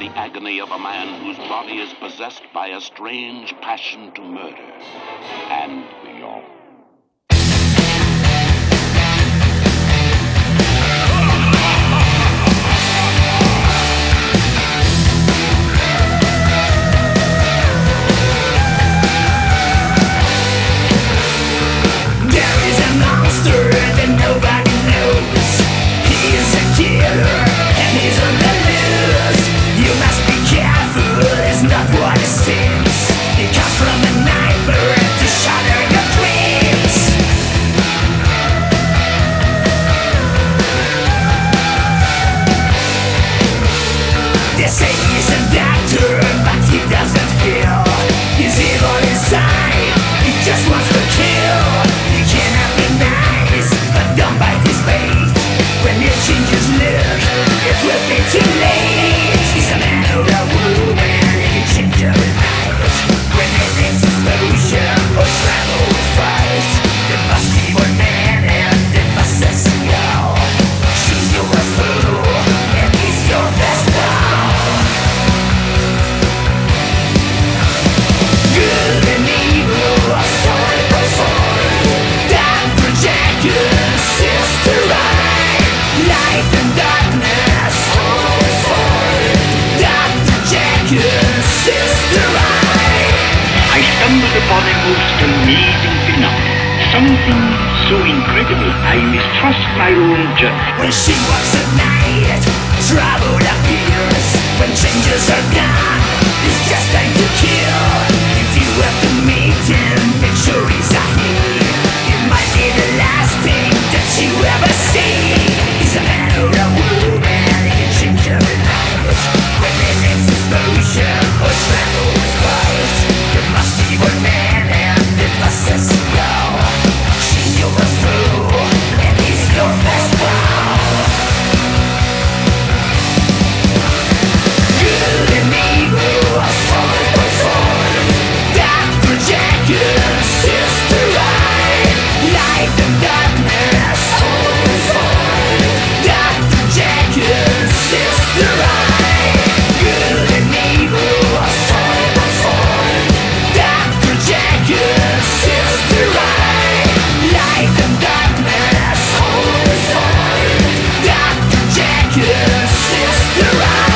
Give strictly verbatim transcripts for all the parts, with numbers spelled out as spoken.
the agony of a man whose body is possessed by a strange passion to murder and beyond. There is a monster that nobody knows. He is a killer and he's on the loose. You must be careful, it's not what it seems. It comes from a nightmare to shatter your dreams. They say he's a doctor, but he doesn't heal. He's evil inside, he just wants to kill. He cannot be nice, but don't bite his bait. When he changes look, it will be too late. He's a man or a woman, he can change every night. When he needs exposure or travel with fight, they must be one man and they must let him go. She's your fool, and he's your best pal. Good and evil are side by side. Doctor Jekyll, Sister Hyde. Light and darkness, always side. Doctor Jekyll, Sister Hyde. I stumbled upon a most amazing phenomenon. Something so incredible I mistrust my own judgment. When she walks at night, trouble appears. When changes are gone, it's just time to kill. If you have to meet him, make sure he's a he. It might be the last thing that you ever see. He's a man or a woman, he can change every night. When he needs exposure or travel with fight, there must be one man and it must let him go. She's your fool, and he's your best pal. Good and evil are side by side. Doctor Jekyll, Sister Hyde. Light and darkness, always side. Doctor Jekyll, Sister Hyde. Good and evil are side by side. Doctor Jekyll, Sister Hyde. Light and darkness, always side. Doctor Jekyll, Sister Hyde.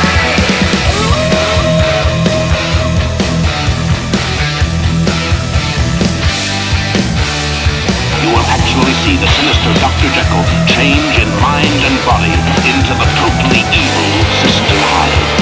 You will actually see the sinister Doctor Jekyll change in mind and body into the totally evil Sister Hyde.